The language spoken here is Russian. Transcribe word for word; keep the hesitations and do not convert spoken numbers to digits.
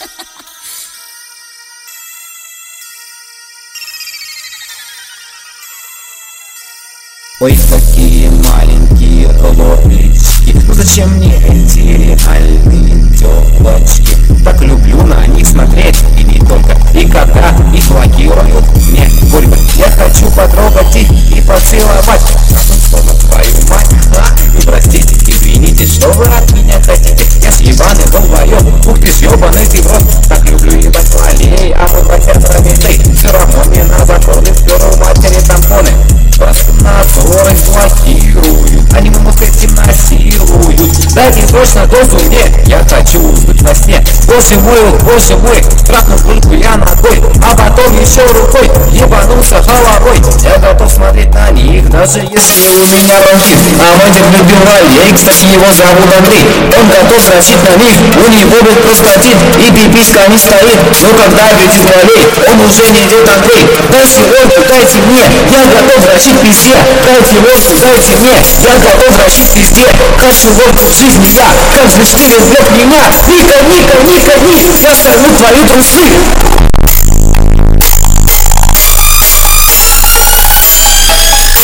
Ой, какие маленькие лодочки, ну зачем мне эти реальные тёлочки? Так люблю на них смотреть, и не только. И когда их блокируют мне губы, я хочу потрогать их и поцеловать. Разум словно твою мать, а? И простите, извините, что вы от меня хотите? Я с ебаный долбоёб, ух ты ж ёбаный ты в рот. Так люблю ебать валей, а мой батя прометей. Все равно мне на законы впёр у матери тампоны. Просто надзор эксплуатируют, они маму с этим насилуют. Дайте срочно дозу мне, я хочу уснуть во сне. Боже мой, боже мой, трахну только я ногой, а потом еще рукой ебануться головой. Я готов смотреть на них, даже если у меня бронхит. А Вадик любил валей, кстати его зовут Андрей. Он готов дрочить на них, у него будет простатит и пиписька не стоит. Но когда видит валей, он уже не идет Андрей. Дайте воздух, дайте мне, я готов дрочить везде. Дайте воздух, дайте мне, я готов дрочить везде. Хочу воздух в жизни я, как же Стивен Блэк меня. Ника, Ника, Ника, Ника, я сорву твои трусы.